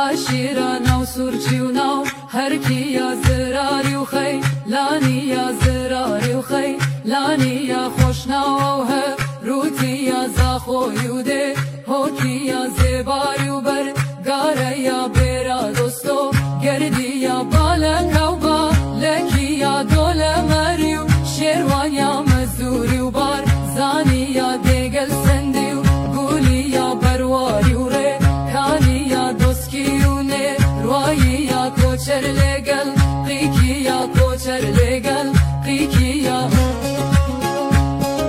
عشيرة ناو سورجي وناو هركي يا زراري وخي لاني يا زراري وخي لاني يا خوش ناو روتي يا زاخو يودي